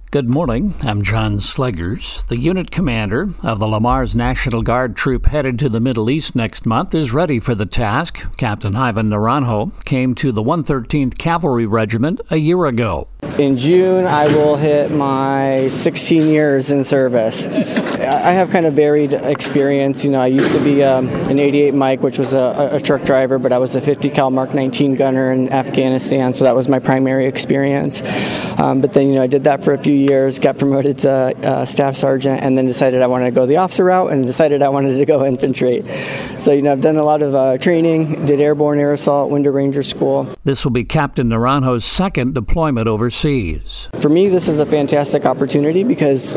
Good morning, I'm John Sleggers. The unit commander of the Lamars National Guard troop headed to the Middle East next month is ready for the task. Captain Ivan Naranjo came to the 113th Cavalry Regiment a year ago. In June, I will hit my 16 years in service. I have kind of varied experience. I used to be an 88 Mike, which was a truck driver, but I was a 50 cal Mark 19 gunner in Afghanistan, so that was my primary experience. But then, I did that for a few years, got promoted to staff sergeant, and then decided I wanted to go the officer route and decided I wanted to go infantry. So, I've done a lot of training, did airborne, air assault, window ranger school. This will be Captain Naranjo's second deployment overseas. For me, this is a fantastic opportunity because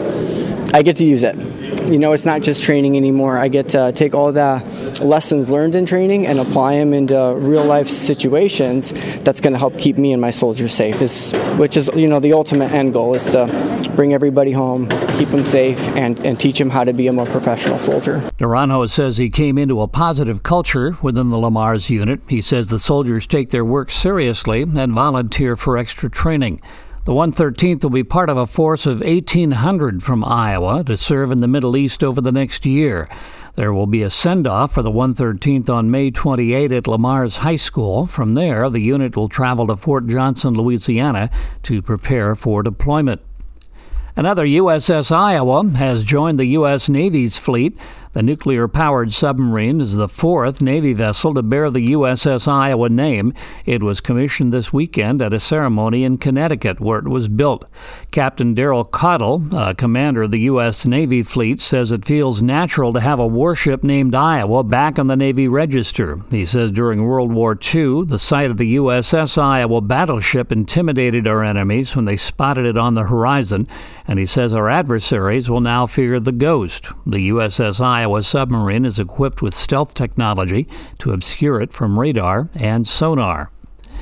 I get to use it. It's not just training anymore. I get to take all the lessons learned in training and apply them into real-life situations that's going to help keep me and my soldiers safe, which is, the ultimate end goal is to bring everybody home, keep them safe, and teach them how to be a more professional soldier. Naranjo says he came into a positive culture within the Lamars unit. He says the soldiers take their work seriously and volunteer for extra training. The 113th will be part of a force of 1,800 from Iowa to serve in the Middle East over the next year. There will be a send-off for the 113th on May 28 at Lamars High School. From there, the unit will travel to Fort Johnson, Louisiana to prepare for deployment. Another USS Iowa has joined the U.S. Navy's fleet. The nuclear-powered submarine is the fourth Navy vessel to bear the USS Iowa name. It was commissioned this weekend at a ceremony in Connecticut where it was built. Captain Daryl Cottle, commander of the U.S. Navy fleet, says it feels natural to have a warship named Iowa back on the Navy Register. He says during World War II, the sight of the USS Iowa battleship intimidated our enemies when they spotted it on the horizon, and he says our adversaries will now fear the ghost. The USS Iowa submarine is equipped with stealth technology to obscure it from radar and sonar.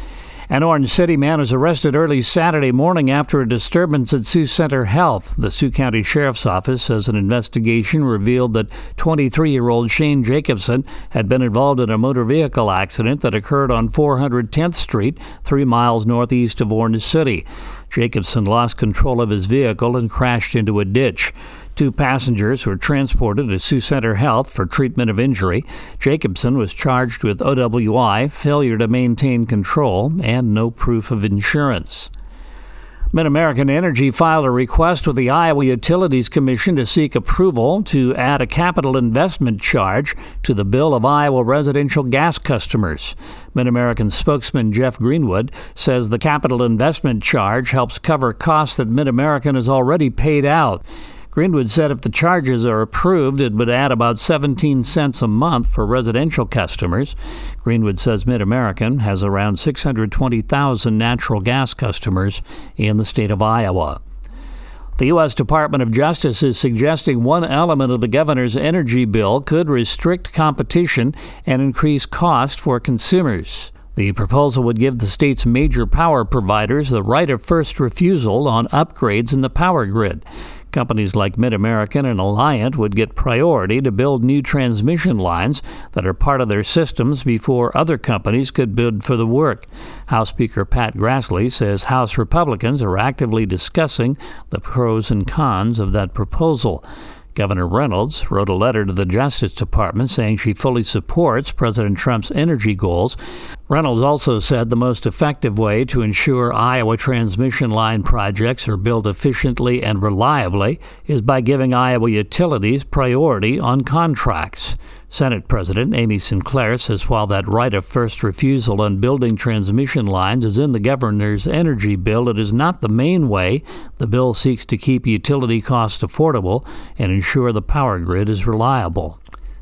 An Orange City man was arrested early Saturday morning after a disturbance at Sioux Center Health. The Sioux County Sheriff's Office says an investigation revealed that 23-year-old Shane Jacobson had been involved in a motor vehicle accident that occurred on 410th Street, 3 miles northeast of Orange City. Jacobson lost control of his vehicle and crashed into a ditch. 2 passengers were transported to Sioux Center Health for treatment of injury. Jacobson was charged with OWI, failure to maintain control, and no proof of insurance. MidAmerican Energy filed a request with the Iowa Utilities Commission to seek approval to add a capital investment charge to the bill of Iowa residential gas customers. MidAmerican spokesman Jeff Greenwood says the capital investment charge helps cover costs that MidAmerican has already paid out. Greenwood said if the charges are approved, it would add about 17 cents a month for residential customers. Greenwood says MidAmerican has around 620,000 natural gas customers in the state of Iowa. The U.S. Department of Justice is suggesting one element of the governor's energy bill could restrict competition and increase cost for consumers. The proposal would give the state's major power providers the right of first refusal on upgrades in the power grid. Companies like MidAmerican and Alliant would get priority to build new transmission lines that are part of their systems before other companies could bid for the work. House Speaker Pat Grassley says House Republicans are actively discussing the pros and cons of that proposal. Governor Reynolds wrote a letter to the Justice Department saying she fully supports President Trump's energy goals. Reynolds also said the most effective way to ensure Iowa transmission line projects are built efficiently and reliably is by giving Iowa utilities priority on contracts. Senate President Amy Sinclair says while that right of first refusal on building transmission lines is in the governor's energy bill, it is not the main way. The bill seeks to keep utility costs affordable and ensure the power grid is reliable.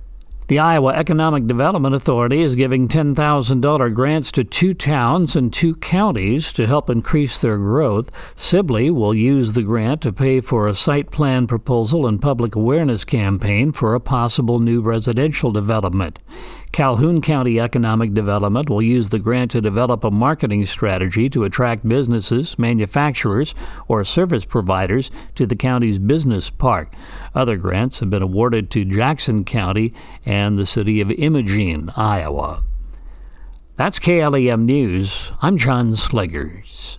The Iowa Economic Development Authority is giving $10,000 grants to 2 towns and 2 counties to help increase their growth. Sibley will use the grant to pay for a site plan proposal and public awareness campaign for a possible new residential development. Calhoun County Economic Development will use the grant to develop a marketing strategy to attract businesses, manufacturers, or service providers to the county's business park. Other grants have been awarded to Jackson County and the city of Imogene, Iowa. That's KLEM News. I'm John Sleggers.